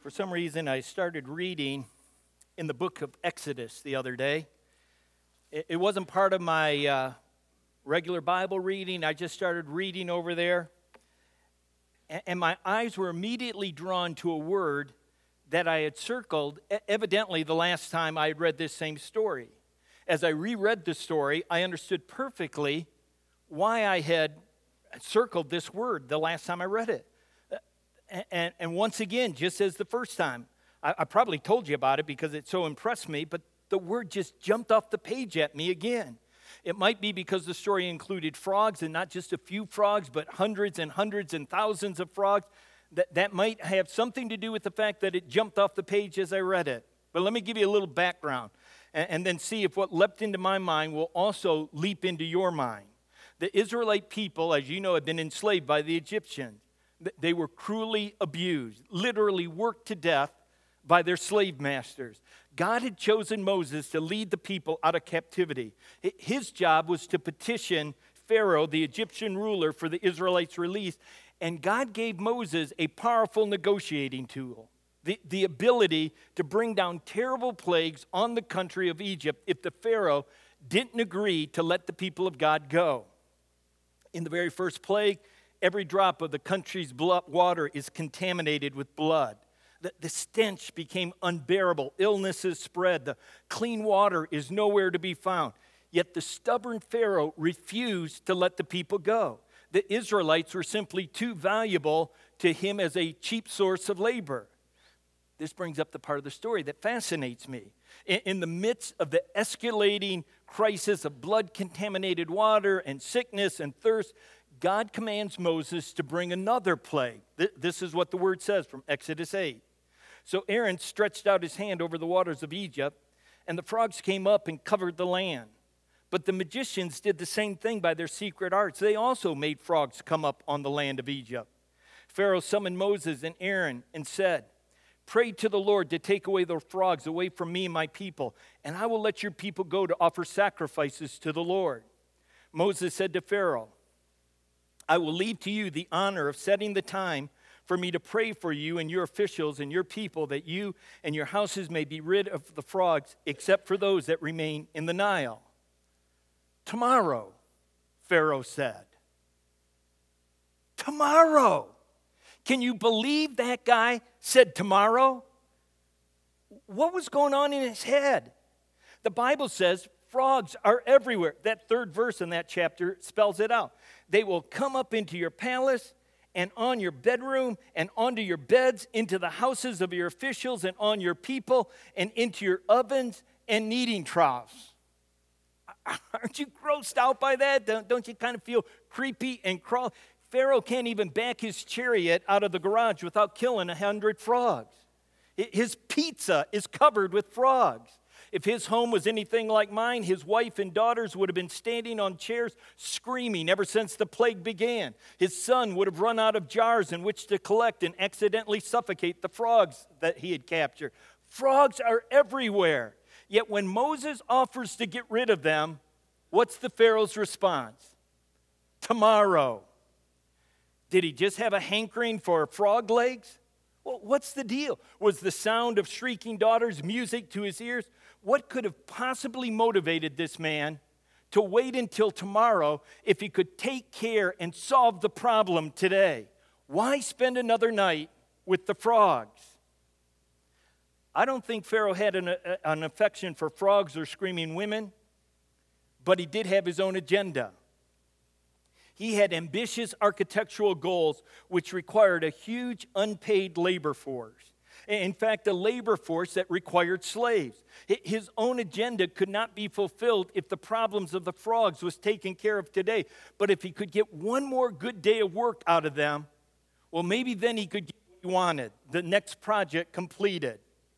For some reason, I started reading in the book of Exodus the other day. It wasn't part of my regular Bible reading. I just started reading over there. And my eyes were immediately drawn to a word that I had circled, evidently the last time I had read this same story. As I reread the story, I understood perfectly why I had circled this word the last time I read it. And once again, just as the first time, I probably told you about it because it so impressed me, but the word just jumped off the page at me again. It might be because the story included frogs, and not just a few frogs, but hundreds and hundreds and thousands of frogs. That might have something to do with the fact that it jumped off the page as I read it. But let me give you a little background, and then see if what leapt into my mind will also leap into your mind. The Israelite people, as you know, have been enslaved by the Egyptians. They were cruelly abused, literally worked to death by their slave masters. God had chosen Moses to lead the people out of captivity. His job was to petition Pharaoh, the Egyptian ruler, for the Israelites' release. And God gave Moses a powerful negotiating tool, the ability to bring down terrible plagues on the country of Egypt if the Pharaoh didn't agree to let the people of God go. In the very first plague, every drop of the country's water is contaminated with blood. The stench became unbearable. Illnesses spread. The clean water is nowhere to be found. Yet the stubborn Pharaoh refused to let the people go. The Israelites were simply too valuable to him as a cheap source of labor. This brings up the part of the story that fascinates me. In the midst of the escalating crisis of blood-contaminated water and sickness and thirst, God commands Moses to bring another plague. This is what the word says from Exodus 8. So Aaron stretched out his hand over the waters of Egypt, and the frogs came up and covered the land. But the magicians did the same thing by their secret arts. They also made frogs come up on the land of Egypt. Pharaoh summoned Moses and Aaron and said, "Pray to the Lord to take away the frogs away from me and my people, and I will let your people go to offer sacrifices to the Lord." Moses said to Pharaoh, "I will leave to you the honor of setting the time for me to pray for you and your officials and your people, that you and your houses may be rid of the frogs, except for those that remain in the Nile." "Tomorrow," Pharaoh said. Tomorrow. Can you believe that guy said tomorrow? What was going on in his head? The Bible says frogs are everywhere. That third verse in that chapter spells it out. They will come up into your palace and on your bedroom and onto your beds, into the houses of your officials and on your people and into your ovens and kneading troughs. Aren't you grossed out by that? Don't you kind of feel creepy and crawl? Pharaoh can't even back his chariot out of the garage without killing 100 frogs. His pizza is covered with frogs. If his home was anything like mine, his wife and daughters would have been standing on chairs screaming ever since the plague began. His son would have run out of jars in which to collect and accidentally suffocate the frogs that he had captured. Frogs are everywhere. Yet when Moses offers to get rid of them, what's the Pharaoh's response? Tomorrow. Did he just have a hankering for frog legs? Well, what's the deal? Was the sound of shrieking daughters music to his ears? What could have possibly motivated this man to wait until tomorrow if he could take care and solve the problem today? Why spend another night with the frogs? I don't think Pharaoh had an affection for frogs or screaming women, but he did have his own agenda. He had ambitious architectural goals which required a huge unpaid labor force. In fact, a labor force that required slaves. His own agenda could not be fulfilled if the problems of the frogs was taken care of today. But if he could get one more good day of work out of them, well, maybe then he could get what he wanted, the next project completed.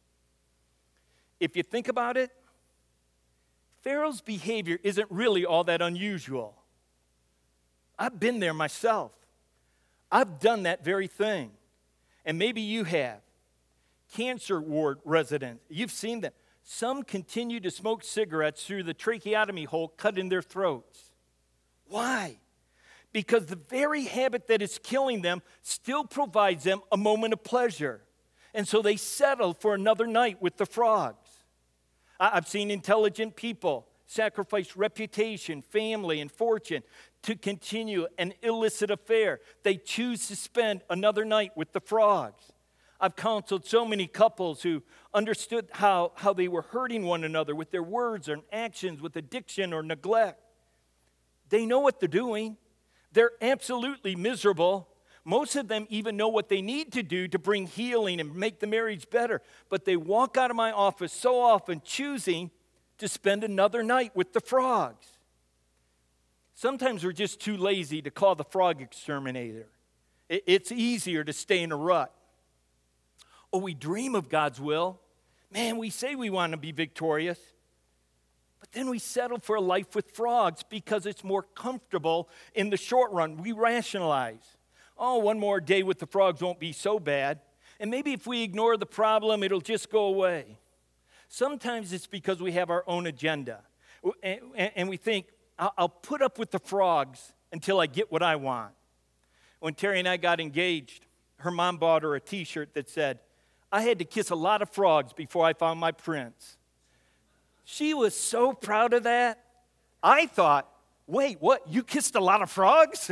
If you think about it, Pharaoh's behavior isn't really all that unusual. I've been there myself. I've done that very thing. And maybe you have. Cancer ward residents, you've seen them. Some continue to smoke cigarettes through the tracheotomy hole cut in their throats. Why? Because the very habit that is killing them still provides them a moment of pleasure. And so they settle for another night with the frogs. I've seen intelligent people sacrifice reputation, family, and fortune to continue an illicit affair. They choose to spend another night with the frogs. I've counseled so many couples who understood how they were hurting one another with their words or actions, with addiction or neglect. They know what they're doing. They're absolutely miserable. Most of them even know what they need to do to bring healing and make the marriage better. But they walk out of my office so often choosing to spend another night with the frogs. Sometimes we're just too lazy to call the frog exterminator. It's easier to stay in a rut. Or we dream of God's will. Man, we say we want to be victorious. But then we settle for a life with frogs because it's more comfortable in the short run. We rationalize. Oh, one more day with the frogs won't be so bad. And maybe if we ignore the problem, it'll just go away. Sometimes it's because we have our own agenda. And we think, I'll put up with the frogs until I get what I want. When Terry and I got engaged, her mom bought her a T-shirt that said, I had to kiss a lot of frogs before I found my prince. She was so proud of that. I thought, wait, what? You kissed a lot of frogs?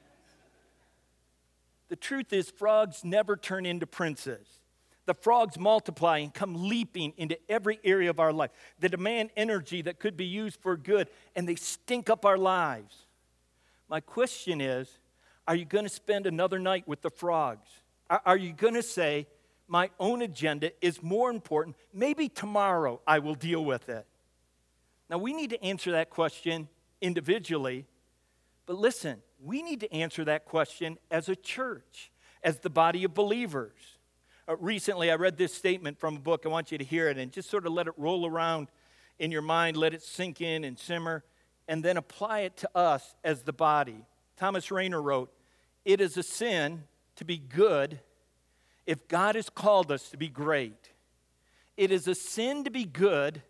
The truth is, frogs never turn into princes. The frogs multiply and come leaping into every area of our life. They demand energy that could be used for good, and they stink up our lives. My question is, are you going to spend another night with the frogs? Are you going to say, my own agenda is more important. Maybe tomorrow I will deal with it. Now, we need to answer that question individually. But listen, we need to answer that question as a church, as the body of believers. Recently, I read this statement from a book. I want you to hear it and just sort of let it roll around in your mind, let it sink in and simmer, and then apply it to us as the body. Thomas Rainer wrote, "It is a sin to be good if God has called us to be great. It is a sin to be good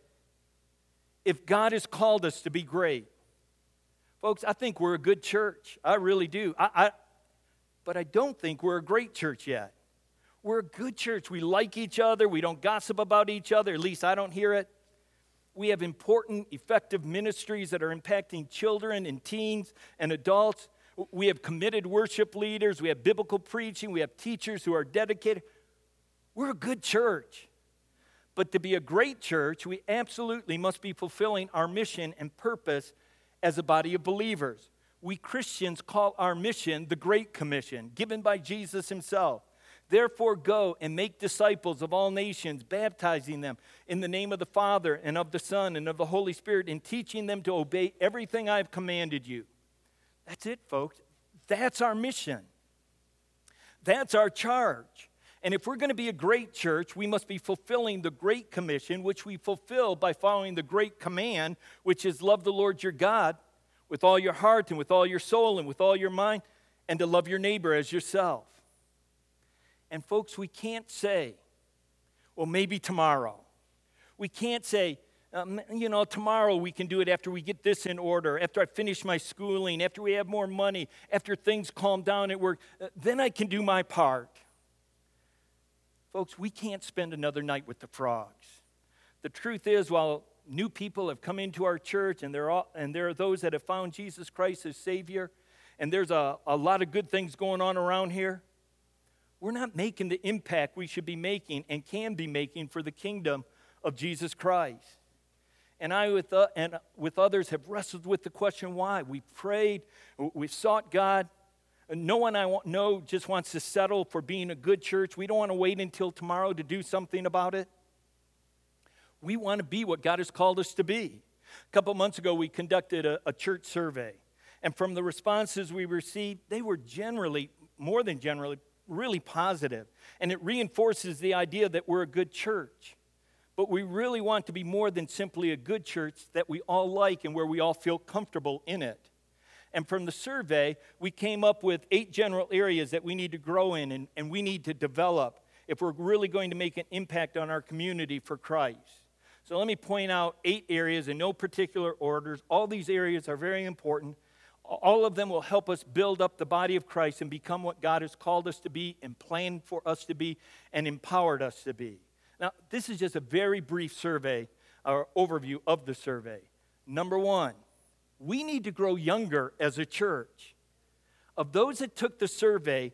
if God has called us to be great." Folks, I think we're a good church. I really do. But I don't think we're a great church yet. We're a good church. We like each other. We don't gossip about each other. At least I don't hear it. We have important, effective ministries that are impacting children and teens and adults. We have committed worship leaders. We have biblical preaching. We have teachers who are dedicated. We're a good church. But to be a great church, we absolutely must be fulfilling our mission and purpose as a body of believers. We Christians call our mission the Great Commission, given by Jesus himself. Therefore, go and make disciples of all nations, baptizing them in the name of the Father and of the Son and of the Holy Spirit, and teaching them to obey everything I have commanded you. That's it, folks. That's our mission. That's our charge. And if we're going to be a great church, we must be fulfilling the Great Commission, which we fulfill by following the Great Command, which is love the Lord your God with all your heart and with all your soul and with all your mind, and to love your neighbor as yourself. And folks, we can't say, well, maybe tomorrow. We can't say, tomorrow we can do it after we get this in order, after I finish my schooling, after we have more money, after things calm down at work, then I can do my part. Folks, we can't spend another night with the frogs. The truth is, while new people have come into our church, and there are those that have found Jesus Christ as Savior, and there's a lot of good things going on around here, we're not making the impact we should be making and can be making for the kingdom of Jesus Christ. And I, with others, have wrestled with the question why. We've prayed, we've sought God. No one I know just wants to settle for being a good church. We don't want to wait until tomorrow to do something about it. We want to be what God has called us to be. A couple months ago, we conducted a church survey. And from the responses we received, they were generally, more than generally, really positive. And it reinforces the idea that we're a good church. But we really want to be more than simply a good church that we all like and where we all feel comfortable in it. And from the survey, we came up with 8 general areas that we need to grow in and we need to develop if we're really going to make an impact on our community for Christ. So let me point out 8 areas in no particular orders. All these areas are very important. All of them will help us build up the body of Christ and become what God has called us to be and planned for us to be and empowered us to be. Now, this is just a very brief survey or overview of the survey. Number one, we need to grow younger as a church. Of those that took the survey,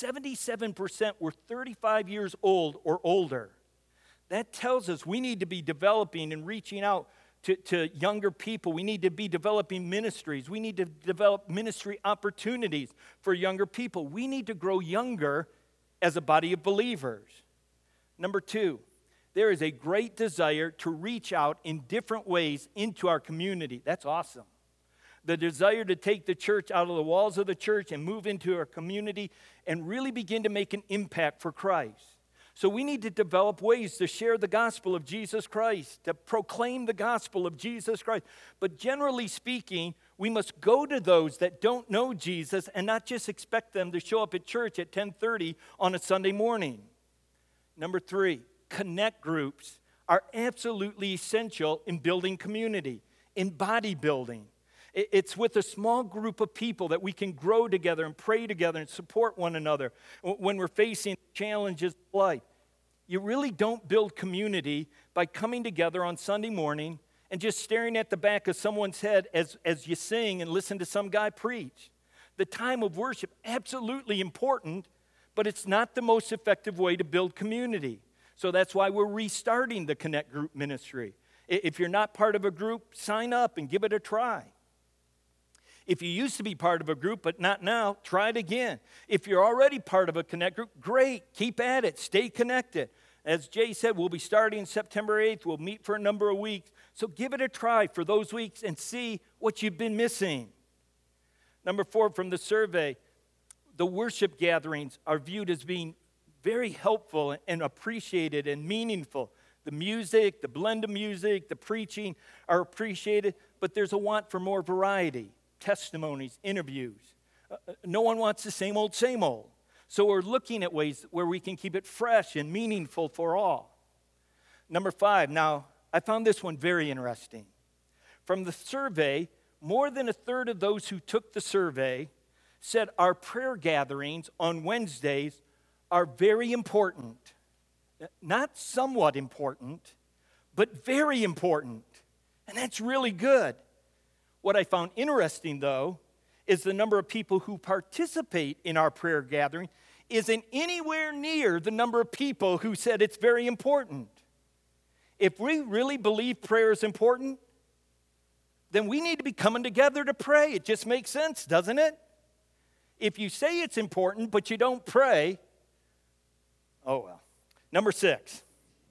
77% were 35 years old or older. That tells us we need to be developing and reaching out to younger people. We need to be developing ministries. We need to develop ministry opportunities for younger people. We need to grow younger as a body of believers. Number two, there is a great desire to reach out in different ways into our community. That's awesome. The desire to take the church out of the walls of the church and move into our community and really begin to make an impact for Christ. So we need to develop ways to share the gospel of Jesus Christ, to proclaim the gospel of Jesus Christ. But generally speaking, we must go to those that don't know Jesus and not just expect them to show up at church at 10:30 on a Sunday morning. Number three, connect groups are absolutely essential in building community, in bodybuilding. It's with a small group of people that we can grow together and pray together and support one another when we're facing challenges of life. You really don't build community by coming together on Sunday morning and just staring at the back of someone's head as you sing and listen to some guy preach. The time of worship, absolutely important, but it's not the most effective way to build community. So that's why we're restarting the Connect Group ministry. If you're not part of a group, sign up and give it a try. If you used to be part of a group, but not now, try it again. If you're already part of a Connect group, great. Keep at it. Stay connected. As Jay said, we'll be starting September 8th. We'll meet for a number of weeks. So give it a try for those weeks and see what you've been missing. Number four, from the survey, the worship gatherings are viewed as being very helpful and appreciated and meaningful. The music, the blend of music, the preaching are appreciated, but there's a want for more variety. Testimonies, interviews. No one wants the same old, same old. So we're looking at ways where we can keep it fresh and meaningful for all. Number five, now I found this one very interesting. From the survey, more than a third of those who took the survey said our prayer gatherings on Wednesdays are very important. Not somewhat important, but very important. And that's really good. What I found interesting, though, is the number of people who participate in our prayer gathering isn't anywhere near the number of people who said it's very important. If we really believe prayer is important, then we need to be coming together to pray. It just makes sense, doesn't it? If you say it's important, but you don't pray, oh well. Number six.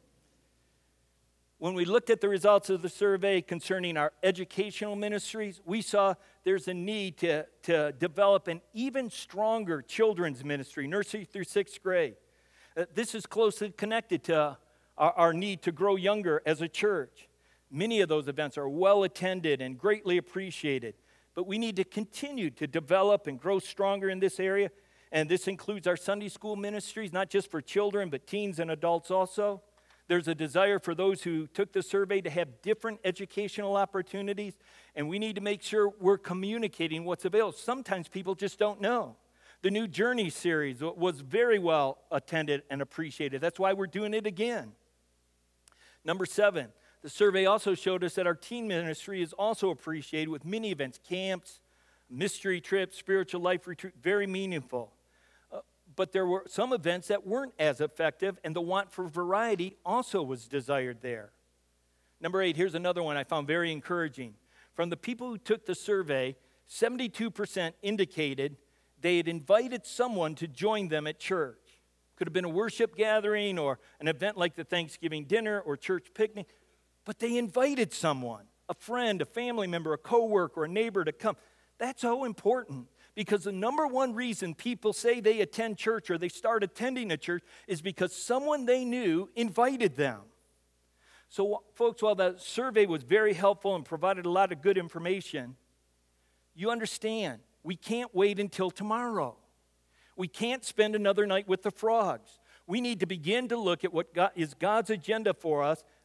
When we looked at the results of the survey concerning our educational ministries, we saw there's a need to develop an even stronger children's ministry, nursery through sixth grade. This is closely connected to our need to grow younger as a church. Many of those events are well attended and greatly appreciated, but we need to continue to develop and grow stronger in this area, and this includes our Sunday school ministries, not just for children, but teens and adults also. There's a desire for those who took the survey to have different educational opportunities, and we need to make sure we're communicating what's available. Sometimes people just don't know. The new Journey series was very well attended and appreciated. That's why we're doing it again. Number seven, the survey also showed us that our teen ministry is also appreciated with many events, camps, mystery trips, spiritual life retreat, very meaningful. But there were some events that weren't as effective, and the want for variety also was desired there. Number eight, here's another one I found very encouraging. From the people who took the survey, 72% indicated they had invited someone to join them at church. Could have been a worship gathering or an event like the Thanksgiving dinner or church picnic, but they invited someone, a friend, a family member, a coworker, a neighbor to come. That's so important. Because the number one reason people say they attend church or they start attending a church is because someone they knew invited them. So, folks, while the survey was very helpful and provided a lot of good information, you understand, we can't wait until tomorrow. We can't spend another night with the frogs. We need to begin to look at what is God's agenda for us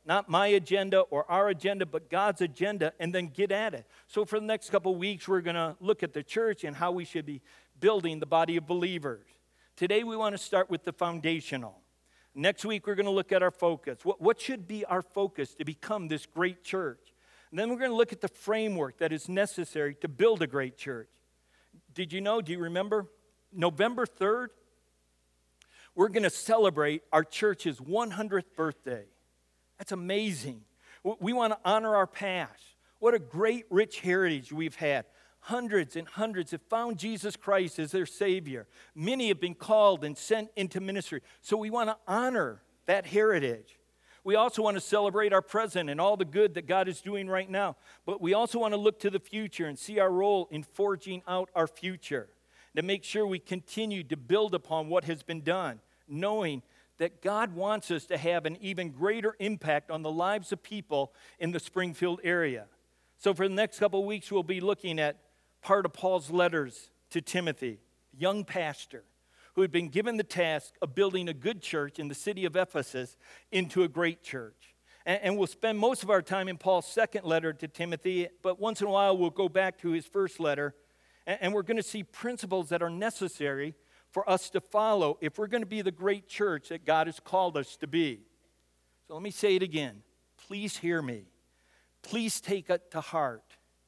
not my agenda or our agenda, but God's agenda, and then get at it. So for the next couple of weeks, we're going to look at the church and how we should be building the body of believers. Today, we want to start with the foundational. Next week, we're going to look at our focus. What should be our focus to become this great church? And then we're going to look at the framework that is necessary to build a great church. Do you remember? November 3rd, we're going to celebrate our church's 100th birthday. That's amazing. We want to honor our past. What a great, rich heritage we've had. Hundreds and hundreds have found Jesus Christ as their Savior. Many have been called and sent into ministry. So we want to honor that heritage. We also want to celebrate our present and all the good that God is doing right now. But we also want to look to the future and see our role in forging out our future, to make sure we continue to build upon what has been done, knowing that God wants us to have an even greater impact on the lives of people in the Springfield area. So for the next couple of weeks, we'll be looking at part of Paul's letters to Timothy, a young pastor who had been given the task of building a good church in the city of Ephesus into a great church. And we'll spend most of our time in Paul's second letter to Timothy, but once in a while we'll go back to his first letter, and we're going to see principles that are necessary for us to follow if we're going to be the great church that God has called us to be. So let me say it again. Please hear me. Please take it to heart.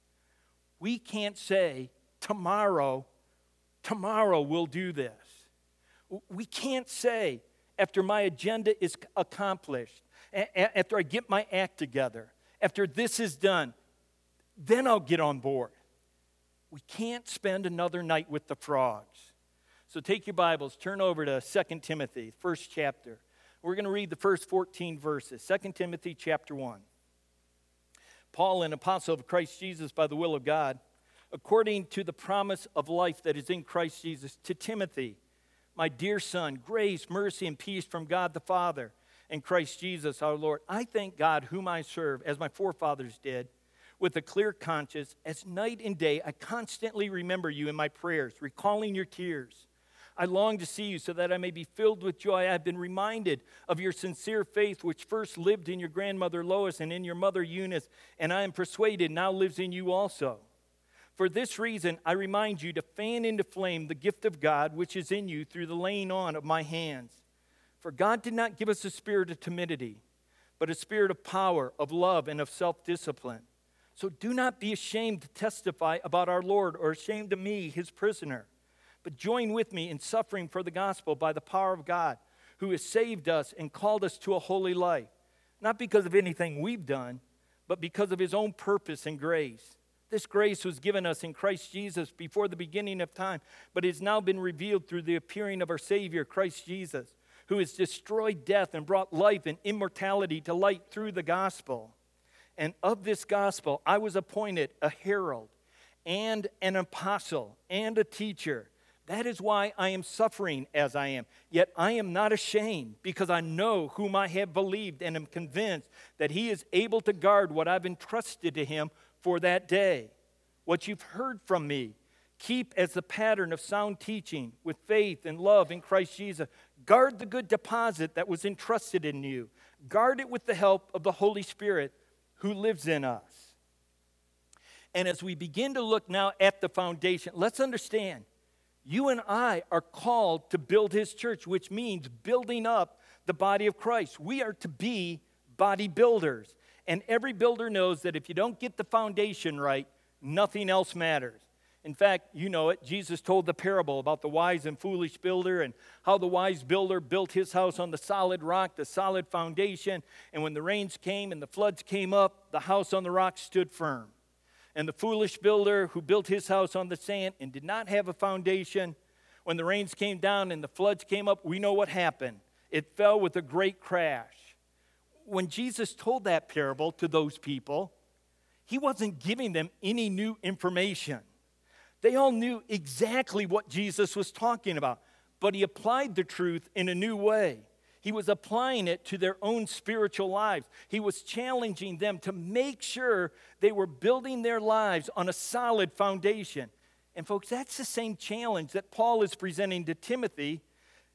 We can't say, tomorrow we'll do this. We can't say, after my agenda is accomplished, after I get my act together, after this is done, then I'll get on board. We can't spend another night with the frogs. So take your Bibles, turn over to 2 Timothy, first chapter. We're going to read the first 14 verses. 2 Timothy chapter 1. Paul, an apostle of Christ Jesus by the will of God, according to the promise of life that is in Christ Jesus, to Timothy, my dear son, grace, mercy, and peace from God the Father and Christ Jesus our Lord. I thank God whom I serve, as my forefathers did, with a clear conscience, as night and day I constantly remember you in my prayers, recalling your tears. I long to see you so that I may be filled with joy. I have been reminded of your sincere faith, which first lived in your grandmother Lois and in your mother Eunice, and I am persuaded now lives in you also. For this reason, I remind you to fan into flame the gift of God, which is in you through the laying on of my hands. For God did not give us a spirit of timidity, but a spirit of power, of love, and of self-discipline. So do not be ashamed to testify about our Lord, or ashamed of me, his prisoner. But join with me in suffering for the gospel by the power of God, who has saved us and called us to a holy life, not because of anything we've done, but because of his own purpose and grace. This grace was given us in Christ Jesus before the beginning of time, but has now been revealed through the appearing of our Savior, Christ Jesus, who has destroyed death and brought life and immortality to light through the gospel. And of this gospel I was appointed a herald and an apostle and a teacher. That is why I am suffering as I am. Yet I am not ashamed, because I know whom I have believed and am convinced that he is able to guard what I've entrusted to him for that day. What you've heard from me, keep as the pattern of sound teaching with faith and love in Christ Jesus. Guard the good deposit that was entrusted in you. Guard it with the help of the Holy Spirit who lives in us. And as we begin to look now at the foundation, let's understand, you and I are called to build his church, which means building up the body of Christ. We are to be body builders. And every builder knows that if you don't get the foundation right, nothing else matters. In fact, you know it. Jesus told the parable about the wise and foolish builder and how the wise builder built his house on the solid rock, the solid foundation. And when the rains came and the floods came up, the house on the rock stood firm. And the foolish builder who built his house on the sand and did not have a foundation, when the rains came down and the floods came up, we know what happened. It fell with a great crash. When Jesus told that parable to those people, he wasn't giving them any new information. They all knew exactly what Jesus was talking about, but he applied the truth in a new way. He was applying it to their own spiritual lives. He was challenging them to make sure they were building their lives on a solid foundation. And folks, that's the same challenge that Paul is presenting to Timothy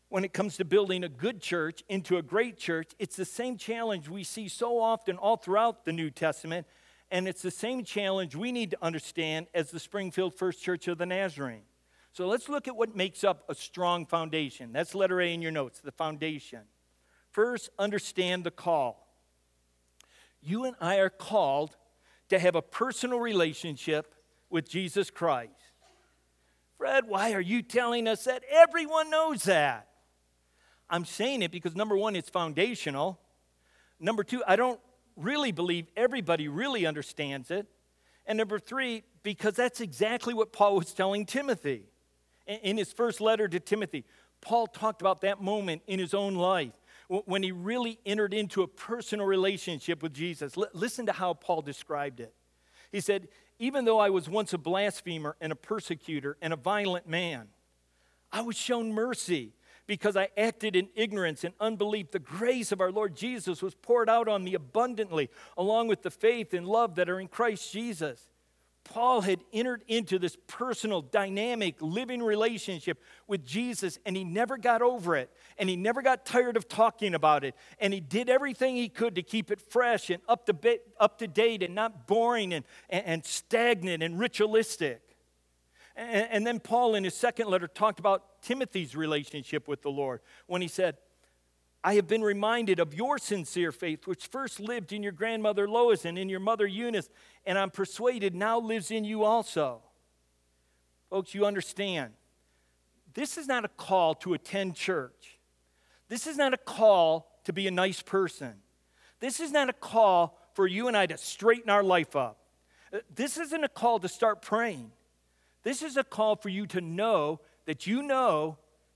when it comes to building a good church into a great church, it's the same challenge we see so often all throughout the New Testament, and it's the same challenge we need to understand as the Springfield First Church of the Nazarene. So let's look at what makes up a strong foundation. That's letter A in your notes, the foundation. First, understand the call. You and I are called to have a personal relationship with Jesus Christ. Fred, why are you telling us that? Everyone knows that. I'm saying it because, number one, it's foundational. Number two, I don't really believe everybody really understands it. And number three, because that's exactly what Paul was telling Timothy. In his first letter to Timothy, Paul talked about that moment in his own life when he really entered into a personal relationship with Jesus. Listen to how Paul described it. He said, even though I was once a blasphemer and a persecutor and a violent man, I was shown mercy because I acted in ignorance and unbelief. The grace of our Lord Jesus was poured out on me abundantly, along with the faith and love that are in Christ Jesus. Paul had entered into this personal, dynamic, living relationship with Jesus, and he never got over it, and he never got tired of talking about it, and he did everything he could to keep it fresh and up to date and not boring and stagnant and ritualistic. And then Paul, in his second letter, talked about Timothy's relationship with the Lord when he said, I have been reminded of your sincere faith, which first lived in your grandmother Lois and in your mother Eunice, and I'm persuaded now lives in you also. Folks, you understand, this is not a call to attend church. This is not a call to be a nice person. This is not a call for you and I to straighten our life up. This isn't a call to start praying. This is a call for you to know that you know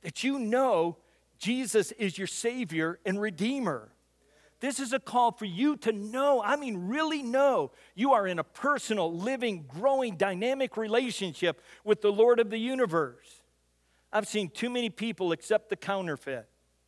Jesus is your Savior and Redeemer. This is a call for you to know, really know, you are in a personal, living, growing, dynamic relationship with the Lord of the universe. I've seen too many people accept the counterfeit,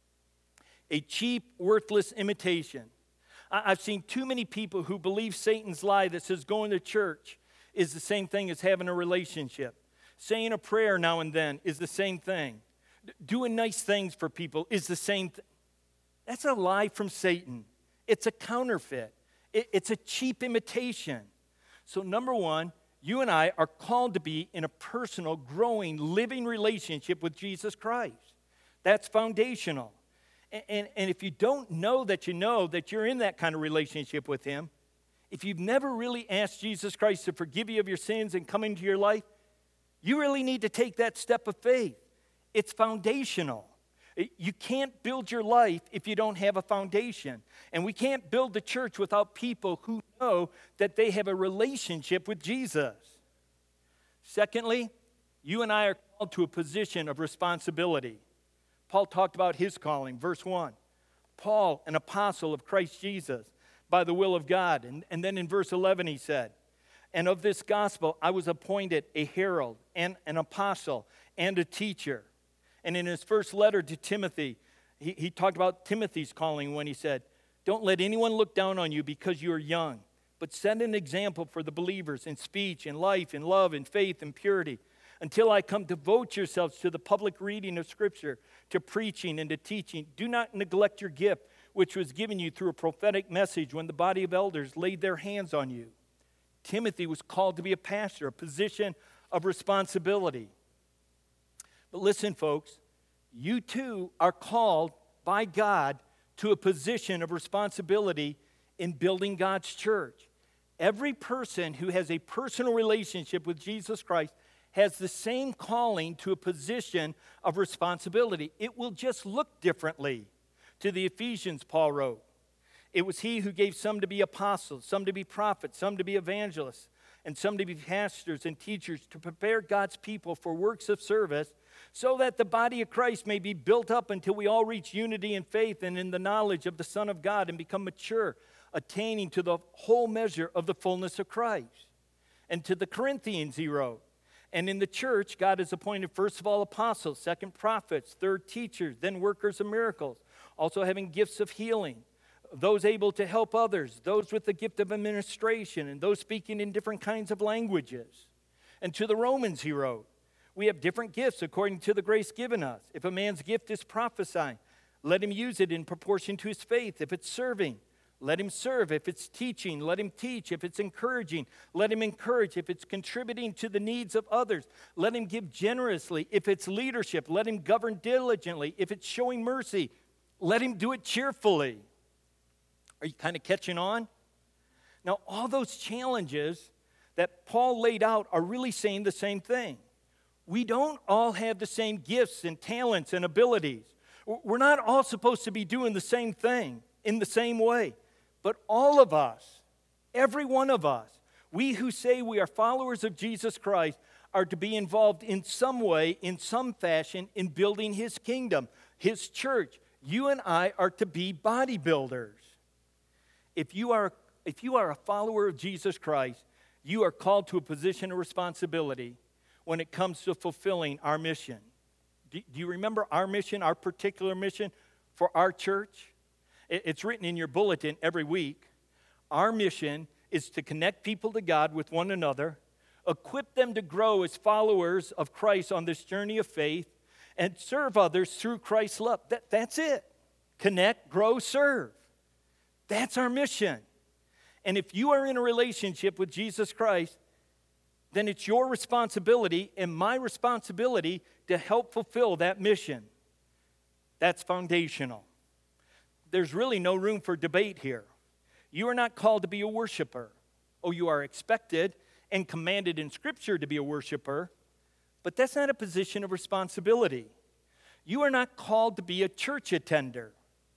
a cheap, worthless imitation. I've seen too many people who believe Satan's lie that says going to church is the same thing as having a relationship. Saying a prayer now and then is the same thing. Doing nice things for people is the same thing. That's a lie from Satan. It's a counterfeit. It's a cheap imitation. So number one, you and I are called to be in a personal, growing, living relationship with Jesus Christ. That's foundational. And if you don't know that you're in that kind of relationship with him, if you've never really asked Jesus Christ to forgive you of your sins and come into your life, you really need to take that step of faith. It's foundational. You can't build your life if you don't have a foundation. And we can't build the church without people who know that they have a relationship with Jesus. Secondly, you and I are called to a position of responsibility. Paul talked about his calling, verse 1. Paul, an apostle of Christ Jesus, by the will of God. And then in verse 11 he said, and of this gospel I was appointed a herald and an apostle and a teacher. And in his first letter to Timothy, he talked about Timothy's calling when he said, don't let anyone look down on you because you are young, but set an example for the believers in speech, in life, in love, in faith, in purity. Until I come, devote yourselves to the public reading of Scripture, to preaching and to teaching. Do not neglect your gift, which was given you through a prophetic message when the body of elders laid their hands on you. Timothy was called to be a pastor, a position of responsibility. But listen, folks, you too are called by God to a position of responsibility in building God's church. Every person who has a personal relationship with Jesus Christ has the same calling to a position of responsibility. It will just look differently. To the Ephesians, Paul wrote, it was he who gave some to be apostles, some to be prophets, some to be evangelists, and some to be pastors and teachers to prepare God's people for works of service, so that the body of Christ may be built up until we all reach unity in faith and in the knowledge of the Son of God and become mature, attaining to the whole measure of the fullness of Christ. And to the Corinthians he wrote, and in the church God has appointed first of all apostles, second prophets, third teachers, then workers of miracles, also having gifts of healing, those able to help others, those with the gift of administration, and those speaking in different kinds of languages. And to the Romans he wrote, We have different gifts according to the grace given us. If a man's gift is prophesying, let him use it in proportion to his faith. If it's serving, let him serve. If it's teaching, let him teach. If it's encouraging, let him encourage. If it's contributing to the needs of others, let him give generously. If it's leadership, let him govern diligently. If it's showing mercy, let him do it cheerfully. Are you kind of catching on? Now, all those challenges that Paul laid out are really saying the same thing. We don't all have the same gifts and talents and abilities. We're not all supposed to be doing the same thing in the same way. But all of us, every one of us, we who say we are followers of Jesus Christ are to be involved in some way, in some fashion, in building his kingdom, his church. You and I are to be bodybuilders. If you are a follower of Jesus Christ, you are called to a position of responsibility when it comes to fulfilling our mission. Do you remember our mission, our particular mission for our church? It's written in your bulletin every week. Our mission is to connect people to God with one another, equip them to grow as followers of Christ on this journey of faith, and serve others through Christ's love. That's it. Connect, grow, serve. That's our mission. And if you are in a relationship with Jesus Christ, then it's your responsibility and my responsibility to help fulfill that mission. That's foundational. There's really no room for debate here. You are not called to be a worshiper. Oh, you are expected and commanded in Scripture to be a worshiper, but that's not a position of responsibility. You are not called to be a church attender.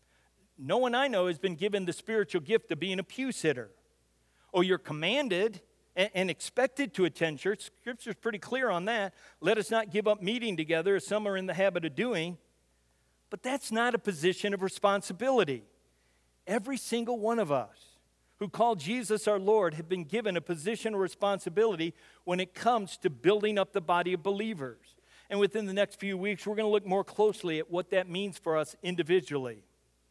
No one I know has been given the spiritual gift of being a pew sitter. Oh, you're commanded and expected to attend church. Scripture's pretty clear on that. Let us not give up meeting together as some are in the habit of doing. But that's not a position of responsibility. Every single one of us who call Jesus our Lord have been given a position of responsibility when it comes to building up the body of believers. And within the next few weeks, we're going to look more closely at what that means for us individually.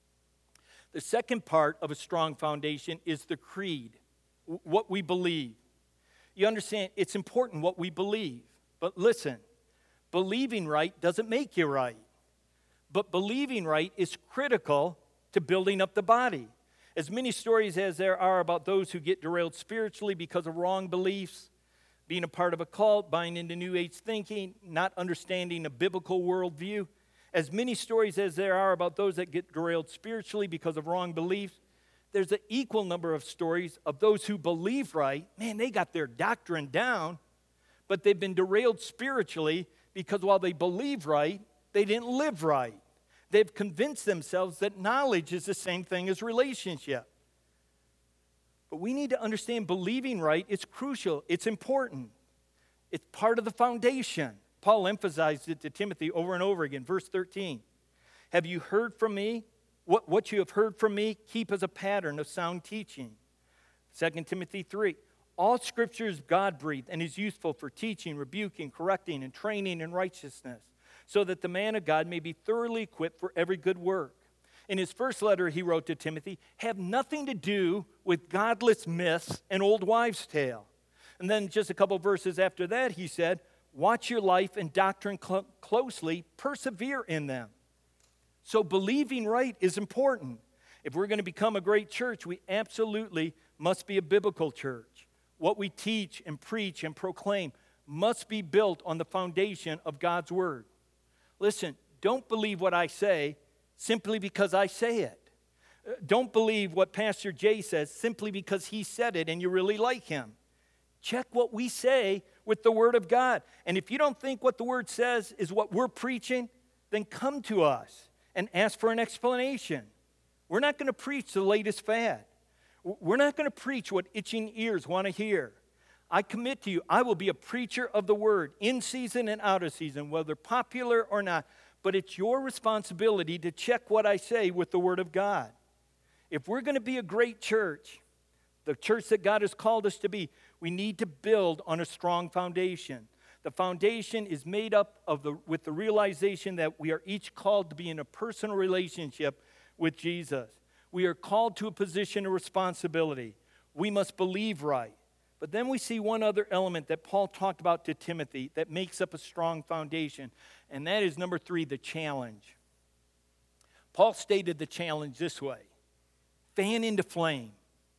The second part of a strong foundation is the creed, what we believe. You understand, it's important what we believe. But listen, believing right doesn't make you right. But believing right is critical to building up the body. As many stories as there are about those who get derailed spiritually because of wrong beliefs, being a part of a cult, buying into New Age thinking, not understanding a biblical worldview, as many stories as there are about those that get derailed spiritually because of wrong beliefs, there's an equal number of stories of those who believe right. Man, they got their doctrine down, but they've been derailed spiritually because while they believe right, they didn't live right. They've convinced themselves that knowledge is the same thing as relationship. But we need to understand believing right is crucial. It's important. It's part of the foundation. Paul emphasized it to Timothy over and over again. Verse 13, have you heard from me? What you have heard from me, keep as a pattern of sound teaching. 2 Timothy 3, all Scripture is God-breathed and is useful for teaching, rebuking, correcting, and training in righteousness, so that the man of God may be thoroughly equipped for every good work. In his first letter he wrote to Timothy, have nothing to do with godless myths and old wives' tale. And then just a couple verses after that he said, watch your life and doctrine closely, persevere in them. So believing right is important. If we're going to become a great church, we absolutely must be a biblical church. What we teach and preach and proclaim must be built on the foundation of God's Word. Listen, don't believe what I say simply because I say it. Don't believe what Pastor Jay says simply because he said it and you really like him. Check what we say with the Word of God. And if you don't think what the Word says is what we're preaching, then come to us and ask for an explanation. We're not going to preach the latest fad. We're not going to preach what itching ears want to hear. I commit to you, I will be a preacher of the Word, in season and out of season, whether popular or not. But it's your responsibility to check what I say with the Word of God. If we're going to be a great church, the church that God has called us to be, we need to build on a strong foundation. The foundation is made up with the realization that we are each called to be in a personal relationship with Jesus. We are called to a position of responsibility. We must believe right. But then we see one other element that Paul talked about to Timothy that makes up a strong foundation, and that is number 3, the challenge. Paul stated the challenge this way: fan into flame.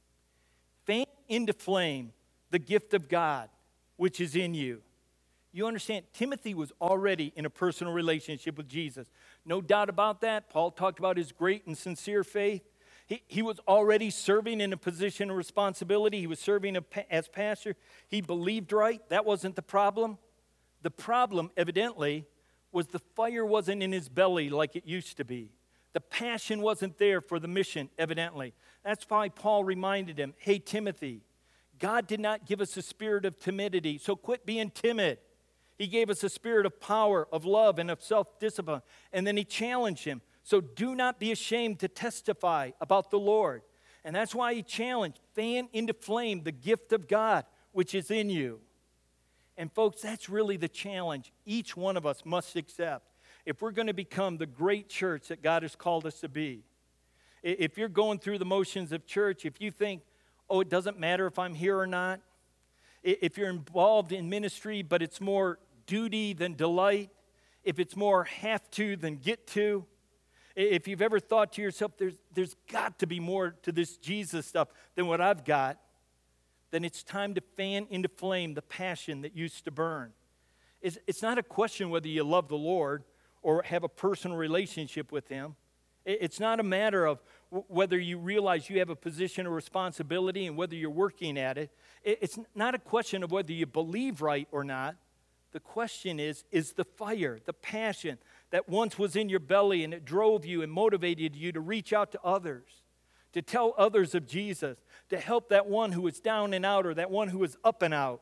Fan into flame the gift of God which is in you. You understand, Timothy was already in a personal relationship with Jesus. No doubt about that. Paul talked about his great and sincere faith. He was already serving in a position of responsibility. He was serving as pastor. He believed right. That wasn't the problem. The problem, evidently, was the fire wasn't in his belly like it used to be. The passion wasn't there for the mission, evidently. That's why Paul reminded him, hey, Timothy, God did not give us a spirit of timidity, so quit being timid. He gave us a spirit of power, of love, and of self-discipline. And then he challenged him. So do not be ashamed to testify about the Lord. And that's why he challenged, fan into flame the gift of God which is in you. And folks, that's really the challenge each one of us must accept if we're going to become the great church that God has called us to be. If you're going through the motions of church, if you think, oh, it doesn't matter if I'm here or not, if you're involved in ministry but it's more duty than delight, if it's more have to than get to, if you've ever thought to yourself, there's got to be more to this Jesus stuff than what I've got, then it's time to fan into flame the passion that used to burn. It's not a question whether you love the Lord or have a personal relationship with Him. It's not a matter of whether you realize you have a position of responsibility and whether you're working at it. It's not a question of whether you believe right or not. The question is the fire, the passion that once was in your belly and it drove you and motivated you to reach out to others, to tell others of Jesus, to help that one who was down and out or that one who was up and out.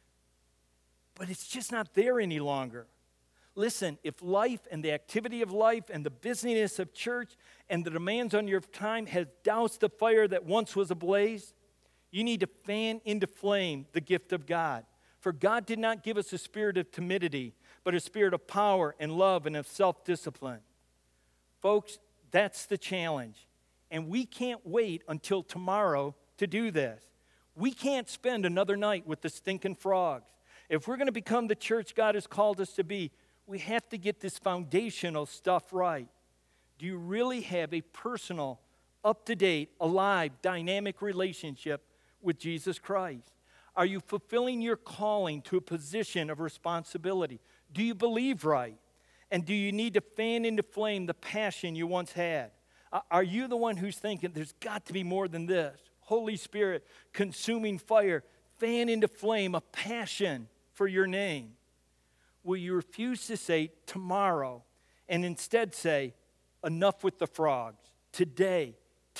But it's just not there any longer. Listen, if life and the activity of life and the busyness of church and the demands on your time has doused the fire that once was ablaze, you need to fan into flame the gift of God. For God did not give us a spirit of timidity, but a spirit of power and love and of self-discipline. Folks, that's the challenge. And we can't wait until tomorrow to do this. We can't spend another night with the stinking frogs. If we're going to become the church God has called us to be, we have to get this foundational stuff right. Do you really have a personal, up-to-date, alive, dynamic relationship with Jesus Christ? Are you fulfilling your calling to a position of responsibility? Do you believe right? And do you need to fan into flame the passion you once had? Are you the one who's thinking there's got to be more than this? Holy Spirit, consuming fire, fan into flame a passion for your name. Will you refuse to say tomorrow and instead say, enough with the frogs. Today,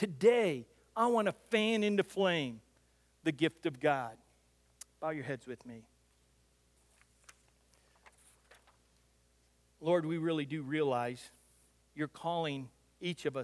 I want to fan into flame the gift of God. Bow your heads with me. Lord, we really do realize you're calling each of us